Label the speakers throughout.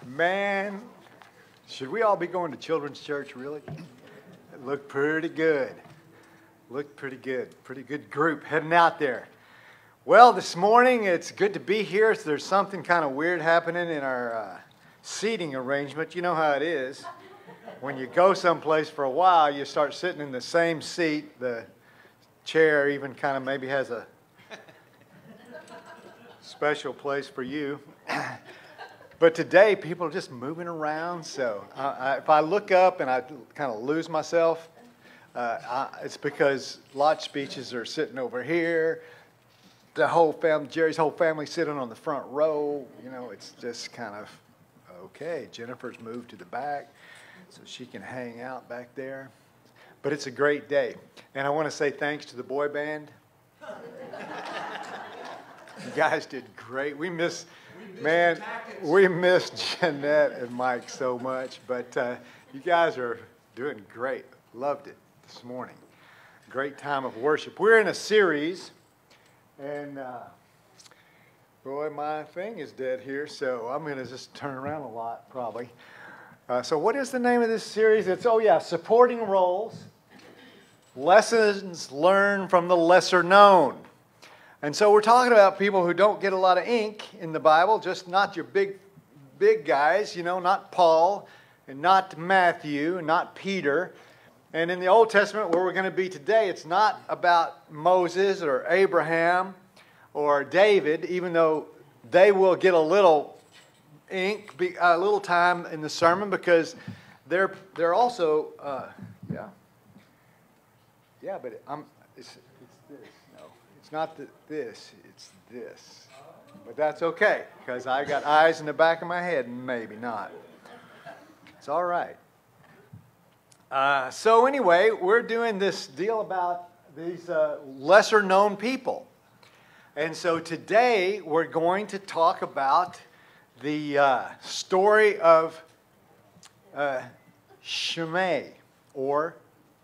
Speaker 1: Man, should we all be going to children's church, really? It looked pretty good. Looked pretty good. Pretty good group heading out there. Well, this morning, it's good to be here. So there's something kind of weird happening in our seating arrangement. You know how it is. When you go someplace for a while, you start sitting in the same seat. The chair even kind of maybe has a special place for you. But today, people are just moving around. So if I look up and I kind of lose myself, it's because lot speeches are sitting over here. The whole family, Jerry's whole family sitting on the front row. You know, it's just kind of, okay, Jennifer's moved to the back so she can hang out back there. But it's a great day. And I want to say thanks to the boy band. You guys did great. We missed Jeanette and Mike so much. But you guys are doing great. Loved it this morning. Great time of worship. We're in a series. And, boy, my thing is dead here, so I'm going to just turn around a lot, probably. So what is the name of this series? It's, Supporting Roles, Lessons Learned from the Lesser Known. And so we're talking about people who don't get a lot of ink in the Bible, just not your big guys, not Paul, and not Matthew, and not Peter. And in the Old Testament, where we're going to be today, it's not about Moses or Abraham or David, even though they will get a little ink, a little time in the sermon, because they're also, but it's this. No, it's not this, it's this. But that's okay, because I got eyes in the back of my head, and maybe not. It's all right. So anyway, we're doing this deal about these lesser-known people. And so today we're going to talk about the story of Shimei or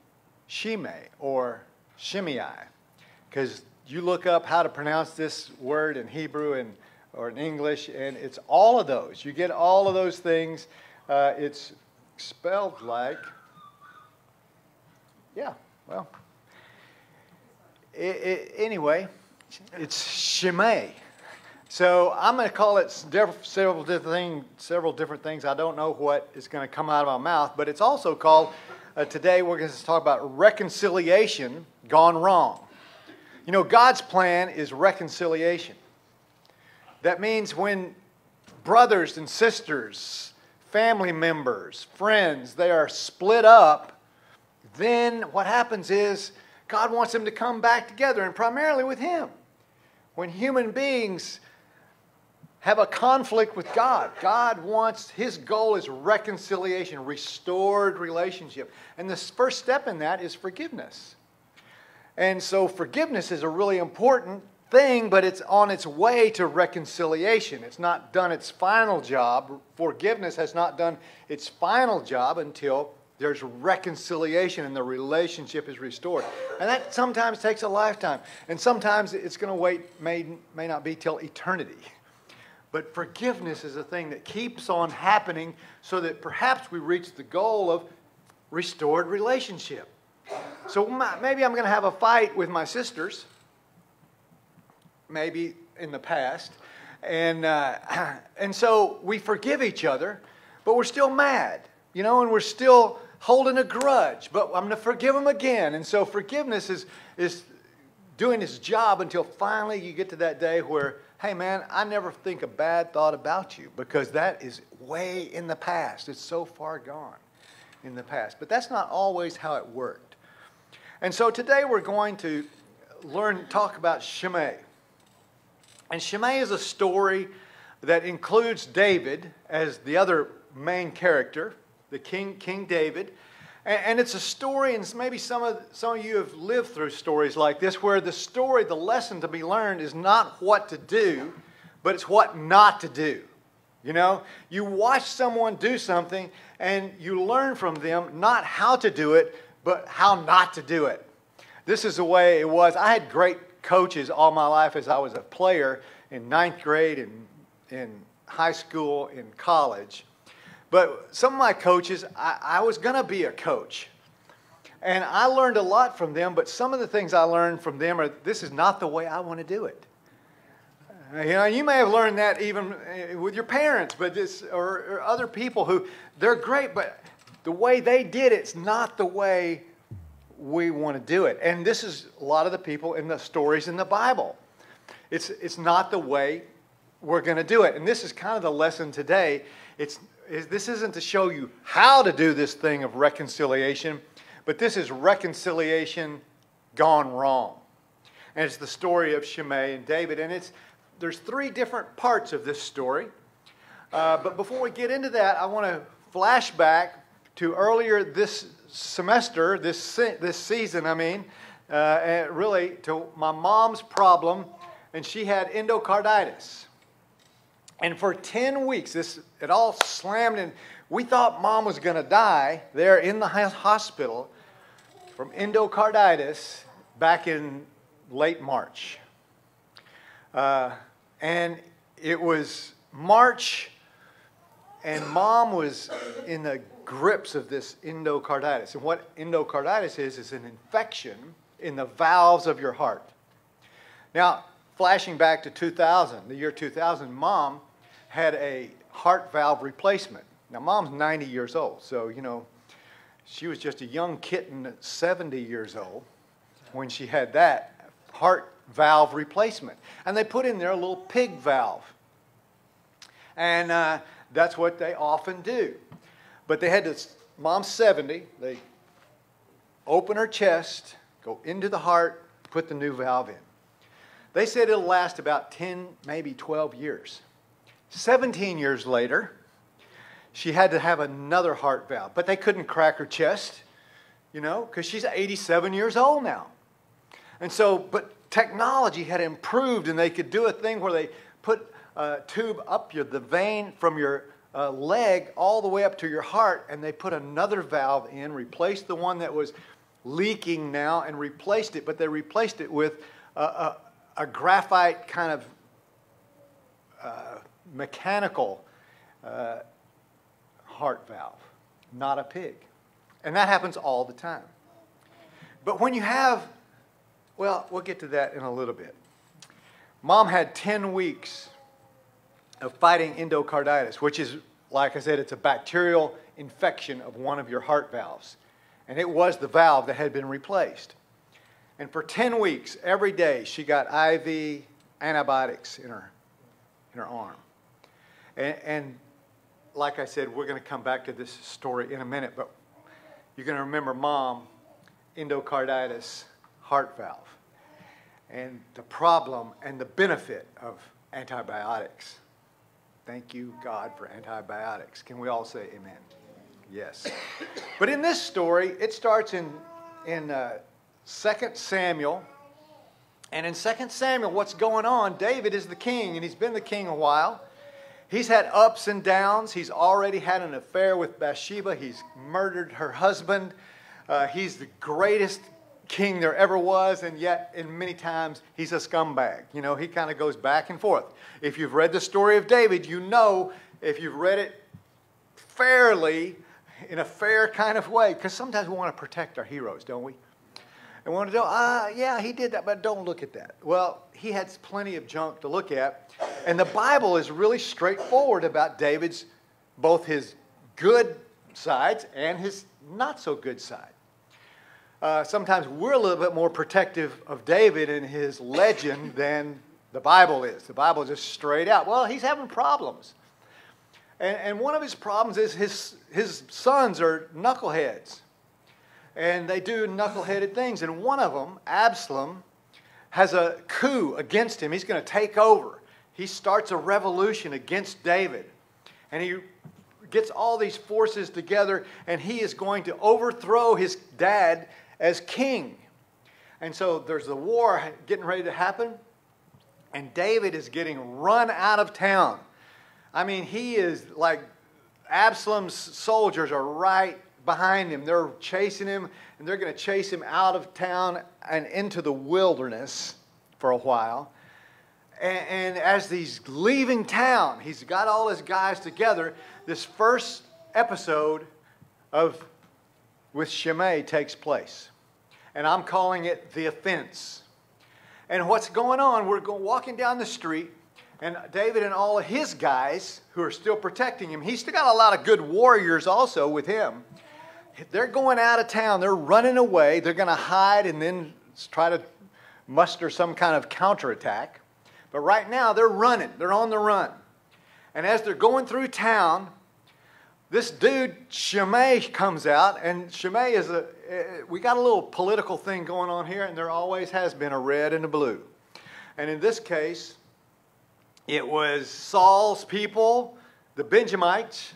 Speaker 1: Shimei. Because you look up how to pronounce this word in Hebrew or in English, and it's all of those. You get all of those things. It's spelled like... Anyway, it's Shimei. So I'm going to call it several different things. I don't know what is going to come out of my mouth, but it's also called, today we're going to talk about reconciliation gone wrong. God's plan is reconciliation. That means when brothers and sisters, family members, friends, they are split up, then what happens is God wants them to come back together, and primarily with Him. When human beings have a conflict with God, His goal is reconciliation, restored relationship. And the first step in that is forgiveness. And so forgiveness is a really important thing, but it's on its way to reconciliation. It's not done its final job. Forgiveness has not done its final job until there's reconciliation and the relationship is restored. And that sometimes takes a lifetime. And sometimes it's going to wait, may not be till eternity. But forgiveness is a thing that keeps on happening so that perhaps we reach the goal of restored relationship. So maybe I'm going to have a fight with my sisters, maybe in the past. And so we forgive each other, but we're still mad, and we're still holding a grudge, but I'm going to forgive them again. And so forgiveness is doing its job until finally you get to that day where, hey man, I never think a bad thought about you, because that is way in the past. It's so far gone in the past. But that's not always how it worked. And so today we're going to talk about Shimei. And Shimei is a story that includes David as the other main character, the King David. And it's a story, and maybe some of you have lived through stories like this, where the lesson to be learned is not what to do, but it's what not to do. You watch someone do something, and you learn from them not how to do it, but how not to do it. This is the way it was. I had great coaches all my life as I was a player in ninth grade and in high school, in college. But some of my coaches, I was going to be a coach. And I learned a lot from them, but some of the things I learned from them are, this is not the way I want to do it. You may have learned that even with your parents, but or other people who, they're great, but the way they did it's not the way we want to do it. And this is a lot of the people in the stories in the Bible. It's not the way we're going to do it. And this is kind of the lesson today. This isn't to show you how to do this thing of reconciliation, but this is reconciliation gone wrong. And it's the story of Shimei and David. And there's three different parts of this story. But before we get into that, I want to flash back to earlier this semester, this season, and really to my mom's problem, and she had endocarditis. And for 10 weeks, it all slammed in. We thought Mom was going to die there in the hospital from endocarditis back in late March. And it was March, and Mom was in the grips of this endocarditis. And what endocarditis is an infection in the valves of your heart. Now, flashing back to 2000, the year 2000, Mom had a heart valve replacement. Now, Mom's 90 years old, so, she was just a young kitten at 70 years old when she had that heart valve replacement. And they put in there a little pig valve. And that's what they often do. But they had to, Mom's 70, they open her chest, go into the heart, put the new valve in. They said it'll last about 10, maybe 12 years. 17 years later, she had to have another heart valve. But they couldn't crack her chest, because she's 87 years old now. And so, but technology had improved, and they could do a thing where they put a tube up the vein from your leg all the way up to your heart, and they put another valve in, replaced the one that was leaking now, and replaced it. But they replaced it with a graphite kind of mechanical heart valve, not a pig. And that happens all the time. But when you have, well, we'll get to that in a little bit. Mom had 10 weeks of fighting endocarditis, which is, like I said, it's a bacterial infection of one of your heart valves. And it was the valve that had been replaced. And for 10 weeks, every day, she got IV antibiotics in her arm. And like I said, we're going to come back to this story in a minute, but you're going to remember Mom, endocarditis, heart valve, and the problem and the benefit of antibiotics. Thank you, God, for antibiotics. Can we all say amen? Yes. But in this story, it starts in 2 Samuel. And in 2 Samuel, what's going on? David is the king, and he's been the king a while. He's had ups and downs. He's already had an affair with Bathsheba. He's murdered her husband. He's the greatest king there ever was, and yet, in many times, he's a scumbag. He kind of goes back and forth. If you've read the story of David, if you've read it fairly, in a fair kind of way, because sometimes we want to protect our heroes, don't we? And we want to go, yeah, he did that, but don't look at that. Well, he had plenty of junk to look at, and the Bible is really straightforward about David's, both his good sides and his not so good side. Sometimes we're a little bit more protective of David and his legend than the Bible is. The Bible is just straight out. Well, he's having problems. And one of his problems is his sons are knuckleheads. And they do knuckleheaded things. And one of them, Absalom, has a coup against him. He's going to take over. He starts a revolution against David. And he gets all these forces together, and he is going to overthrow his dad as king. And so there's a war getting ready to happen, and David is getting run out of town. I mean, he is like, Absalom's soldiers are right behind him. They're chasing him, and they're going to chase him out of town and into the wilderness for a while. And as he's leaving town, he's got all his guys together. This first episode with Shimei takes place. And I'm calling it The Offense. And what's going on, we're walking down the street, and David and all of his guys who are still protecting him, he's still got a lot of good warriors also with him. They're going out of town. They're running away. They're going to hide and then try to muster some kind of counterattack. But right now, they're running. They're on the run. And as they're going through town, this dude, Shimei, comes out. And Shimei is we got a little political thing going on here, and there always has been a red and a blue. And in this case, it was Saul's people, the Benjaminites,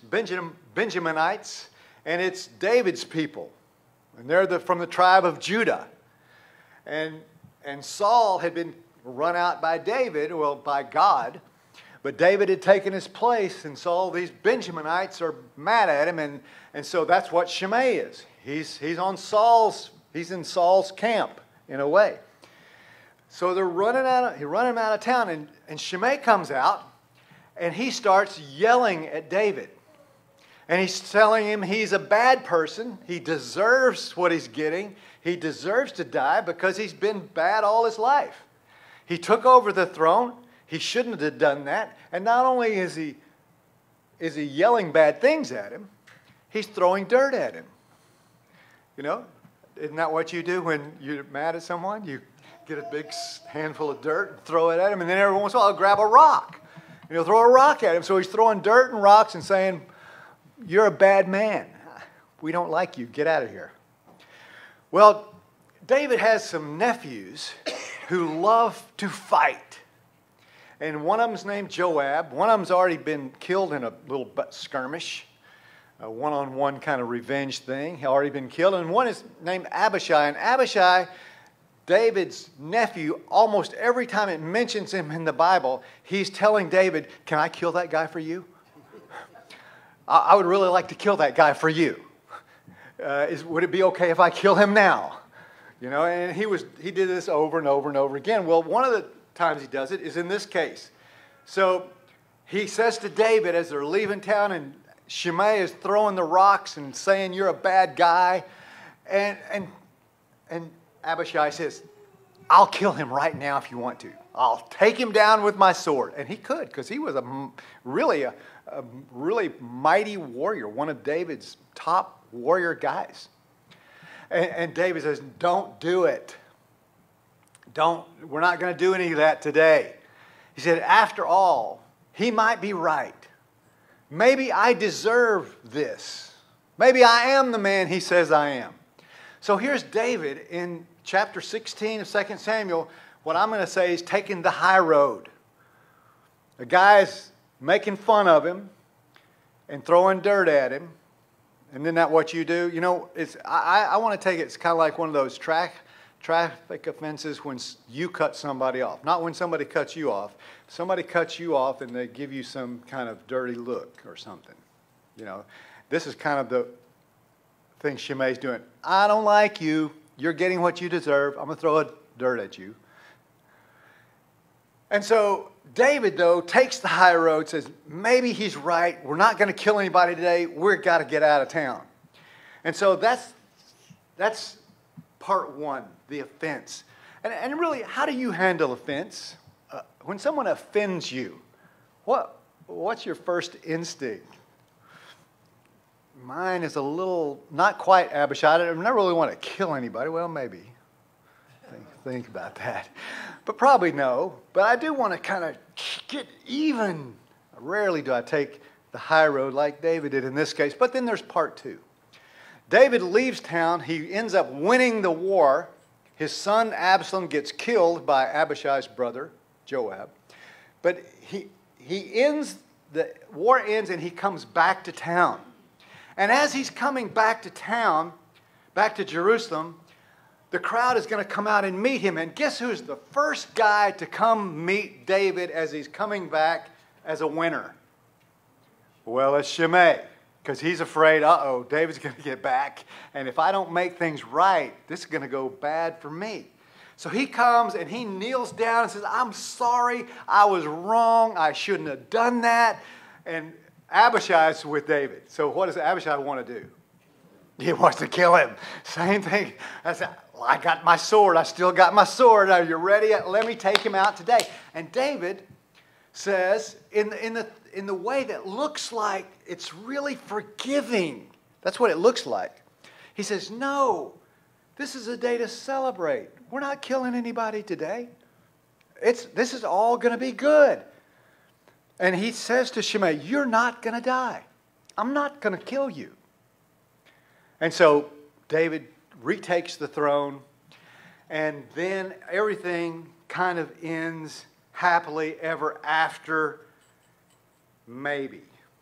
Speaker 1: and it's David's people. And they're from the tribe of Judah. And Saul had been run out by David, well, by God. But David had taken his place, and so all these Benjaminites are mad at him, and so that's what Shimei is. He's in Saul's camp, in a way. So they're running him out of town, and Shimei comes out, and he starts yelling at David. And he's telling him he's a bad person. He deserves what he's getting. He deserves to die because he's been bad all his life. He took over the throne. He shouldn't have done that. And not only is he yelling bad things at him, he's throwing dirt at him. You know, isn't that what you do when you're mad at someone? You get a big handful of dirt and throw it at him, and then every once in a while I'll grab a rock. And he'll throw a rock at him. So he's throwing dirt and rocks and saying, "You're a bad man. We don't like you. Get out of here." Well, David has some nephews who love to fight. And one of them's named Joab. One of them's already been killed in a little skirmish, a one-on-one kind of revenge thing. He's already been killed. And one is named Abishai. And Abishai, David's nephew, almost every time it mentions him in the Bible, he's telling David, "Can I kill that guy for you? I would really like to kill that guy for you. Would it be okay if I kill him now?" You know, and he did this over and over and over again. Well, one of the times he does it is in this case. So he says to David as they're leaving town, and Shimei is throwing the rocks and saying, "You're a bad guy." And Abishai says, "I'll kill him right now if you want to. I'll take him down with my sword." And he could, because he was a really mighty warrior, one of David's top warrior guys. And David says, "Don't do it. We're not going to do any of that today." He said, "After all, he might be right. Maybe I deserve this. Maybe I am the man he says I am." So here's David in chapter 16 of 2 Samuel. What I'm going to say is taking the high road. The guy's making fun of him and throwing dirt at him. And isn't that what you do? You know, I want to take it, it's kind of like one of those traffic offenses when you cut somebody off. Not when somebody cuts you off. Somebody cuts you off and they give you some kind of dirty look or something. You know, this is kind of the thing Shimei's doing. "I don't like you. You're getting what you deserve. I'm going to throw dirt at you." And so David, though, takes the high road, says, maybe he's right. We're not going to kill anybody today. We've got to get out of town. And so that's part one, the offense. And really, how do you handle offense? When someone offends you, what's your first instinct? Mine is a little, not quite Abishai. I don't really want to kill anybody. Well, maybe. Think about that. But probably no. But I do want to kind of get even. Rarely do I take the high road like David did in this case. But then there's part two. David leaves town. He ends up winning the war. His son Absalom gets killed by Abishai's brother, Joab. But the war ends and he comes back to town. And as he's coming back to town, back to Jerusalem, the crowd is going to come out and meet him. And guess who's the first guy to come meet David as he's coming back as a winner? Well, it's Shimei. Because he's afraid, David's going to get back. And if I don't make things right, this is going to go bad for me. So he comes and he kneels down and says, I'm sorry, I was wrong, I shouldn't have done that. And Abishai's with David. So what does Abishai want to do? He wants to kill him. Same thing. I said, well, I got my sword. I still got my sword. Are you ready? Let me take him out today. And David says, in the way that looks like it's really forgiving. That's what it looks like. He says, no, this is a day to celebrate. We're not killing anybody today. This is all going to be good. And he says to Shimei, you're not going to die. I'm not going to kill you. And so David retakes the throne, and then everything kind of ends happily ever after, maybe.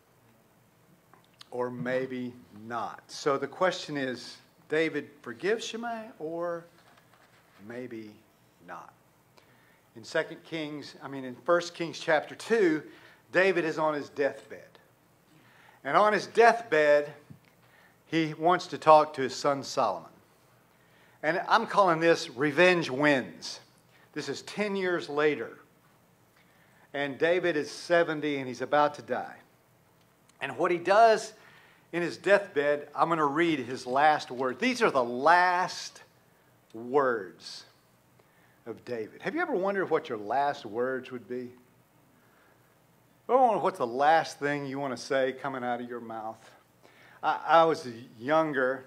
Speaker 1: Or maybe not. So the question is, David forgives Shimei or maybe not? In 1 Kings chapter 2, David is on his deathbed. And on his deathbed, he wants to talk to his son Solomon. And I'm calling this Revenge Wins. This is 10 years later. And David is 70 and he's about to die. And what he does in his deathbed, I'm going to read his last words. These are the last words of David. Have you ever wondered what your last words would be? What's the last thing you want to say coming out of your mouth? I was younger,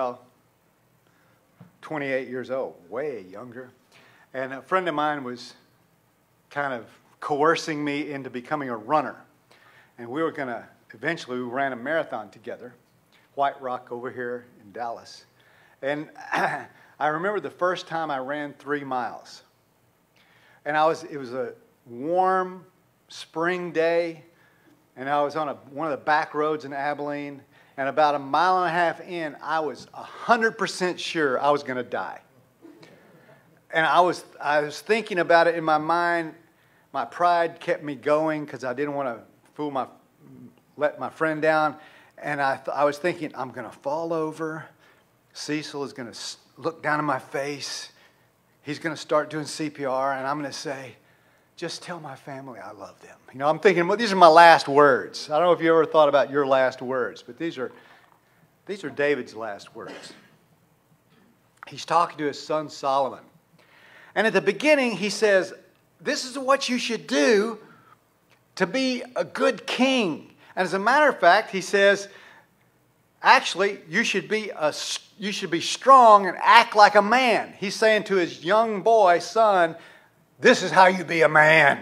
Speaker 1: 28 years old, way younger. And a friend of mine was kind of coercing me into becoming a runner. And we ran a marathon together, White Rock over here in Dallas. And I remember the first time I ran 3 miles. And it was a warm spring day, and I was on one of the back roads in Abilene, and about 1.5 miles in, I was 100% sure I was going to die. And I was thinking about it in my mind. My pride kept me going because I didn't want to let my friend down. And I was thinking, I'm going to fall over. Cecil is going to look down in my face. He's going to start doing CPR, and I'm going to say, just tell my family I love them. I'm thinking, well, these are my last words. I don't know if you ever thought about your last words, but these are David's last words. He's talking to his son Solomon. And at the beginning, he says, this is what you should do to be a good king. And as a matter of fact, he says, actually, you should be strong and act like a man. He's saying to his young boy, son, this is how you be a man.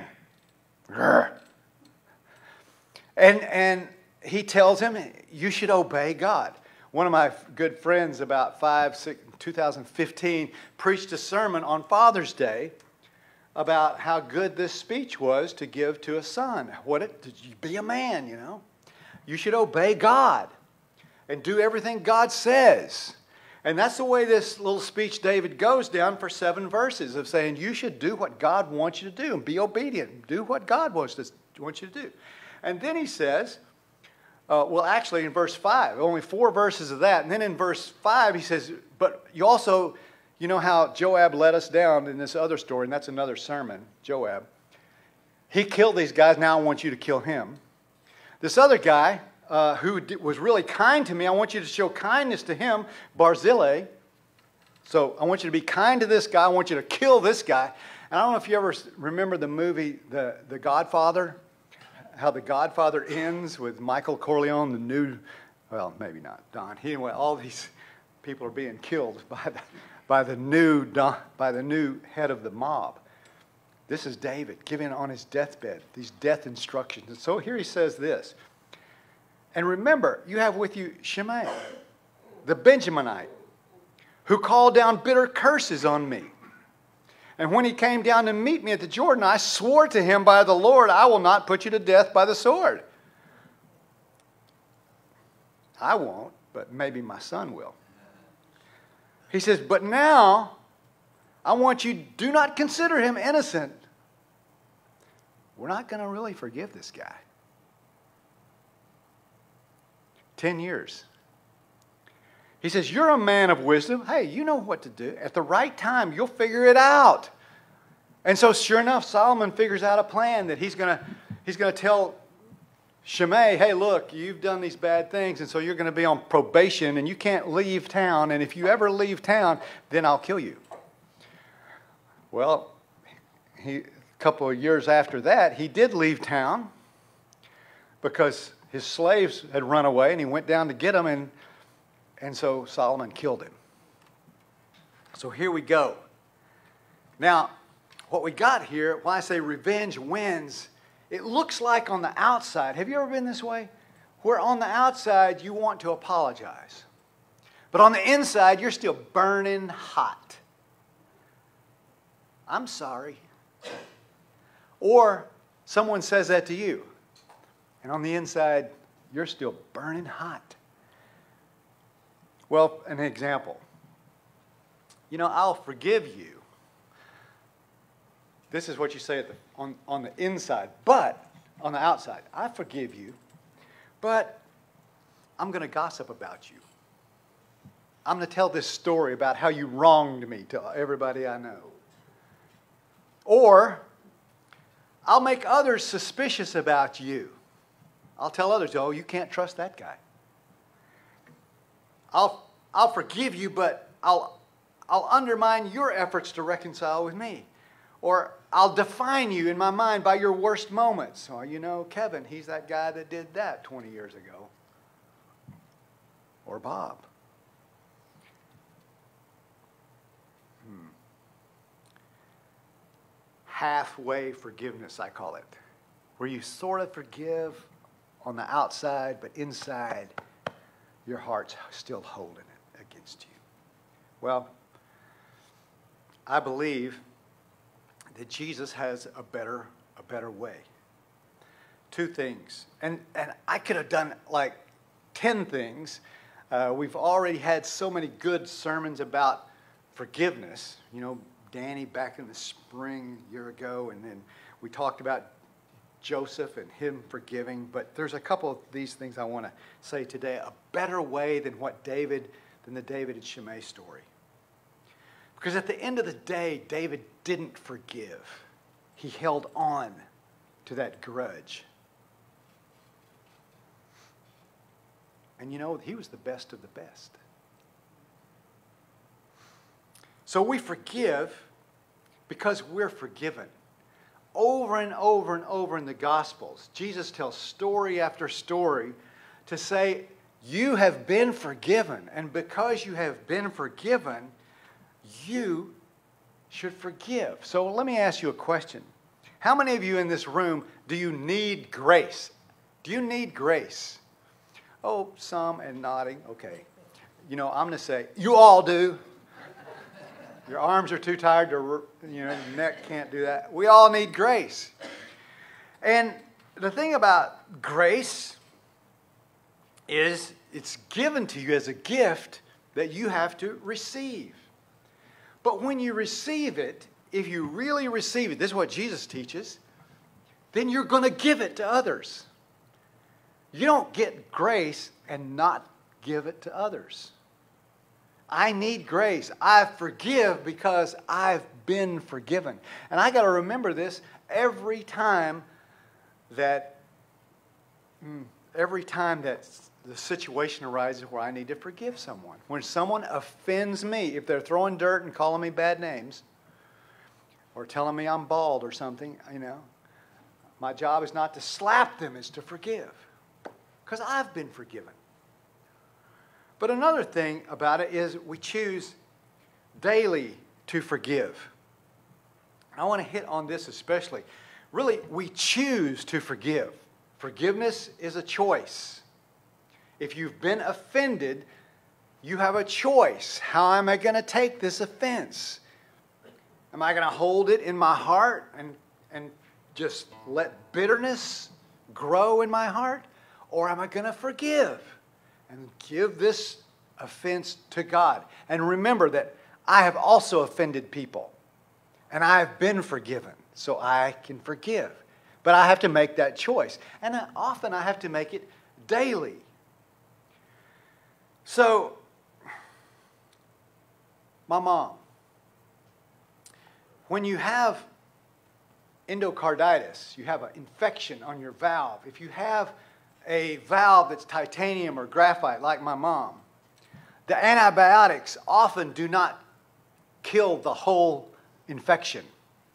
Speaker 1: And he tells him, you should obey God. One of my good friends about 2015 preached a sermon on Father's Day about how good this speech was to give to a son. Did you be a man, You should obey God and do everything God says. And that's the way this little speech David goes down for 7 verses of saying you should do what God wants you to do and be obedient. Do what God wants you to do. And then he says, in verse 5, only 4 verses of that. And then in verse 5 he says, but you also, how Joab let us down in this other story, and that's another sermon, Joab. He killed these guys, now I want you to kill him. This other guy, who was really kind to me, I want you to show kindness to him, Barzillai. So I want you to be kind to this guy. I want you to kill this guy. And I don't know if you ever remember the movie The Godfather, how The Godfather ends with Michael Corleone, maybe not Don. Anyway, all these people are being killed by the new head of the mob. This is David giving on his deathbed these death instructions. And so here he says this. And remember, you have with you Shimei, the Benjaminite, who called down bitter curses on me. And when he came down to meet me at the Jordan, I swore to him by the Lord, I will not put you to death by the sword. I won't, but maybe my son will. He says, but now I want you, do not consider him innocent. We're not going to really forgive this guy. 10 years. He says, you're a man of wisdom. Hey, you know what to do. At the right time, you'll figure it out. And so sure enough, Solomon figures out a plan that he's going to tell Shimei, hey, look, you've done these bad things, and so you're going to be on probation, and you can't leave town, and if you ever leave town, then I'll kill you. Well, a couple of years after that, he did leave town because his slaves had run away, and he went down to get them, and so Solomon killed him. So here we go. Now, what we got here, when I say revenge wins, it looks like on the outside, have you ever been this way? Where on the outside you want to apologize. But on the inside, you're still burning hot. I'm sorry. Or someone says that to you. And on the inside, you're still burning hot. Well, an example. You know, I'll forgive you. This is what you say on the inside. But on the outside, I forgive you. But I'm going to gossip about you. I'm going to tell this story about how you wronged me to everybody I know. Or I'll make others suspicious about you. I'll tell others, oh, you can't trust that guy. I'll forgive you, but I'll undermine your efforts to reconcile with me. Or I'll define you in my mind by your worst moments. Or, you know, Kevin, he's that guy that did that 20 years ago. Or Bob. Halfway forgiveness, I call it. Where you sort of forgive on the outside, but inside, your heart's still holding it against you. Well, I believe that Jesus has a better way. Two things. And I could have done like 10 things. We've already had so many good sermons about forgiveness. You know, Danny back in the spring a year ago, and then we talked about Joseph and him forgiving. But there's a couple of these things I want to say today. A better way than the David and Shimei story. Because at the end of the day, David didn't forgive. He held on to that grudge. And you know, he was the best of the best. So we forgive because we're forgiven. Over and over and over in the Gospels, Jesus tells story after story to say, you have been forgiven. And because you have been forgiven, you should forgive. So let me ask you a question. How many of you in this room do you need grace? Do you need grace? Oh, some and nodding. Okay. You know, I'm going to say, you all do. Your arms are too tired to, your neck can't do that. We all need grace. And the thing about grace is it's given to you as a gift that you have to receive. But when you receive it, if you really receive it, this is what Jesus teaches, then you're going to give it to others. You don't get grace and not give it to others. I need grace. I forgive because I've been forgiven. And I got to remember this every time that the situation arises where I need to forgive someone. When someone offends me, if they're throwing dirt and calling me bad names, or telling me I'm bald or something, my job is not to slap them, it's to forgive. Because I've been forgiven. But another thing about it is we choose daily to forgive. I want to hit on this especially. Really, we choose to forgive. Forgiveness is a choice. If you've been offended, you have a choice. How am I going to take this offense? Am I going to hold it in my heart and just let bitterness grow in my heart? Or am I going to forgive and give this offense to God? And remember that I have also offended people. And I have been forgiven, so I can forgive. But I have to make that choice. And often I have to make it daily. So, My mom. When you have endocarditis, you have an infection on your valve. If you have a valve that's titanium or graphite, like my mom, the antibiotics often do not kill the whole infection.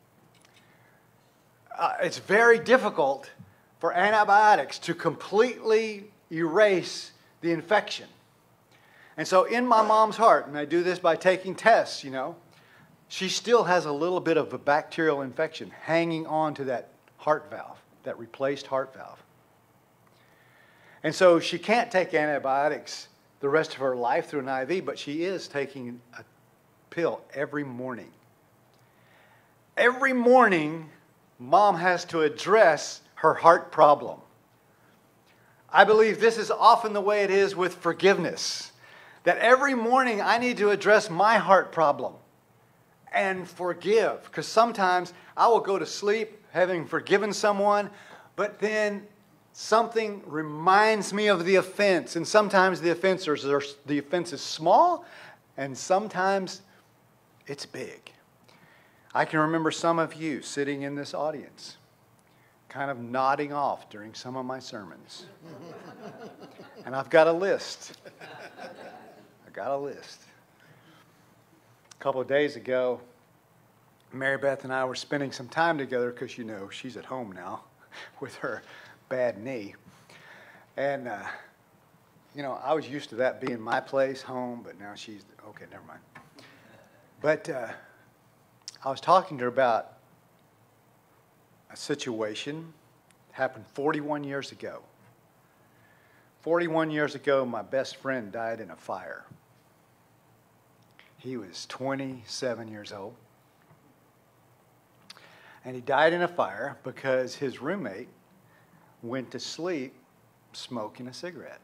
Speaker 1: It's very difficult for antibiotics to completely erase the infection. And so in my mom's heart, and I do this by taking tests, she still has a little bit of a bacterial infection hanging on to that heart valve, that replaced heart valve. And so she can't take antibiotics the rest of her life through an IV, but she is taking a pill every morning. Every morning, Mom has to address her heart problem. I believe this is often the way it is with forgiveness. That every morning I need to address my heart problem and forgive. Because sometimes I will go to sleep having forgiven someone, but then something reminds me of the offense. And sometimes the offense is small, and sometimes it's big. I can remember some of you sitting in this audience, kind of nodding off during some of my sermons. And I've got a list. A couple of days ago, Mary Beth and I were spending some time together because, she's at home now with her bad knee. And, I was used to that being my place, home, but now she's, okay, never mind. But I was talking to her about a situation that happened 41 years ago. 41 years ago, my best friend died in a fire. He was 27 years old. And he died in a fire because his roommate went to sleep smoking a cigarette.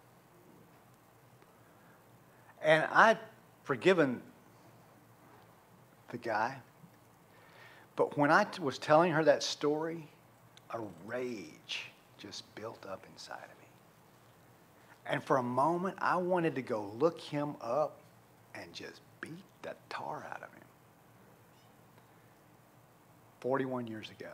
Speaker 1: And I'd forgiven the guy. But when I was telling her that story, a rage just built up inside of me. And for a moment, I wanted to go look him up and just beat the tar out of him. 41 years ago.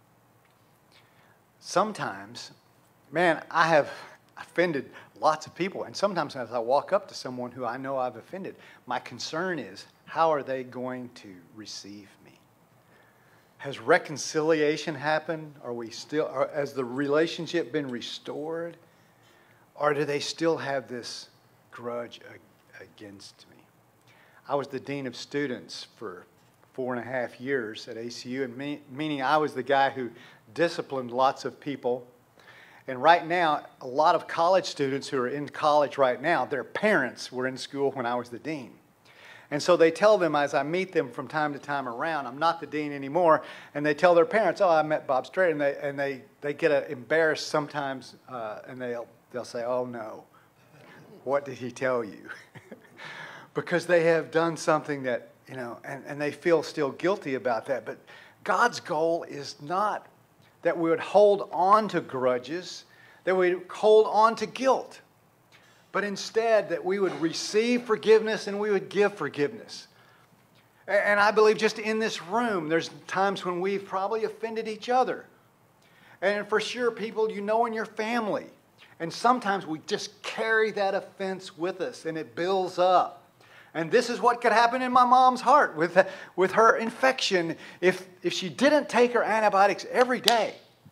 Speaker 1: Sometimes, man, I have offended lots of people. And sometimes as I walk up to someone who I know I've offended, my concern is, how are they going to receive me? Has reconciliation happened? Has the relationship been restored? Or do they still have this grudge against me? I was the dean of students for 4.5 years at ACU, and meaning I was the guy who disciplined lots of people. And right now, a lot of college students who are in college right now, their parents were in school when I was the dean. And so they tell them, as I meet them from time to time around, I'm not the dean anymore, and they tell their parents, oh, I met Bob Strait, and they get embarrassed sometimes, and they'll say, oh no, what did he tell you? Because they have done something that, and they feel still guilty about that. But God's goal is not that we would hold on to grudges, that we would hold on to guilt, but instead that we would receive forgiveness and we would give forgiveness. And I believe just in this room, there's times when we've probably offended each other. And for sure, people in your family. And sometimes we just carry that offense with us and it builds up. And this is what could happen in my mom's heart with her infection. If she didn't take her antibiotics every day,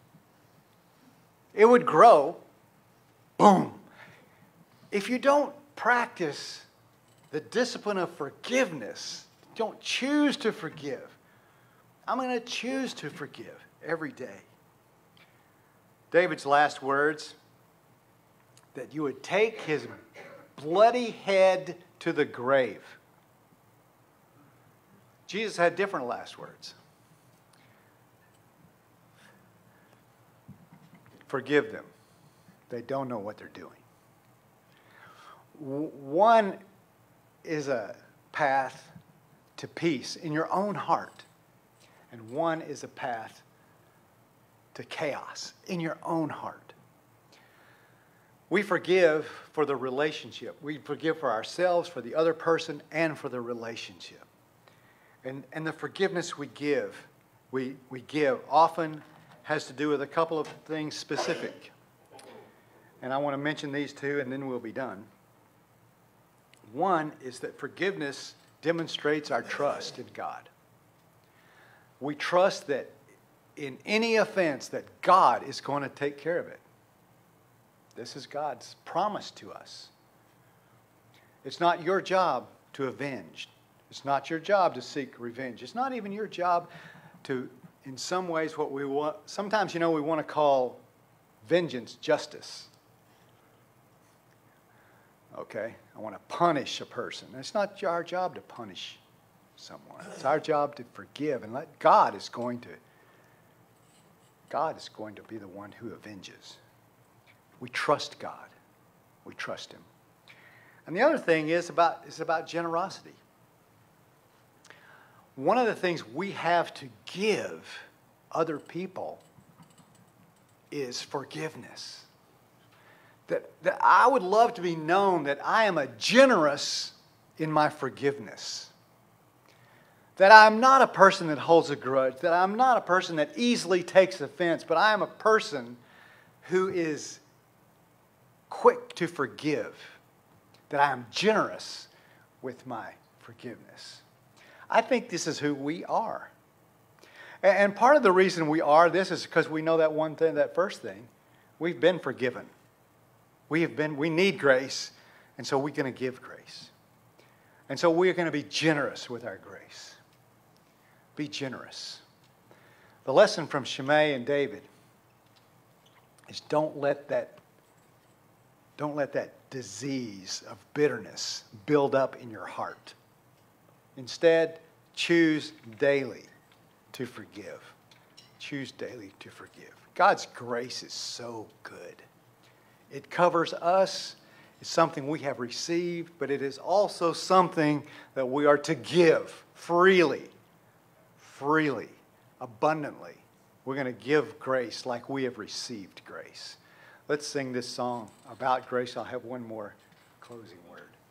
Speaker 1: it would grow. Boom. If you don't practice the discipline of forgiveness, don't choose to forgive. I'm going to choose to forgive every day. David's last words, that you would take his bloody head to the grave. Jesus had different last words. Forgive them. They don't know what they're doing. One is a path to peace in your own heart, and one is a path to chaos in your own heart. We forgive for the relationship. We forgive for ourselves, for the other person, and for the relationship. And the forgiveness we give often has to do with a couple of things specific. And I want to mention these two, and then we'll be done. One is that forgiveness demonstrates our trust in God. We trust that in any offense that God is going to take care of it. This is God's promise to us. It's not your job to avenge. It's not your job to seek revenge. It's not even your job to, in some ways, what we want. Sometimes, we want to call vengeance justice. Okay? I want to punish a person. It's not our job to punish someone. It's our job to forgive and let God is going to be the one who avenges. We trust God. We trust Him. And the other thing is about generosity. One of the things we have to give other people is forgiveness. That I would love to be known that I am a generous in my forgiveness. That I'm not a person that holds a grudge. That I'm not a person that easily takes offense. But I am a person who is quick to forgive. That I am generous with my forgiveness. I think this is who we are. And part of the reason we are this is because we know that one thing, that first thing. We've been forgiven. We need grace, and so we're going to give grace. And so we're going to be generous with our grace. Be generous. The lesson from Shimei and David is don't let that disease of bitterness build up in your heart. Instead, choose daily to forgive. Choose daily to forgive. God's grace is so good. It covers us. It's something we have received, but it is also something that we are to give freely, abundantly. We're going to give grace like we have received grace. Let's sing this song about grace. I'll have one more closing word.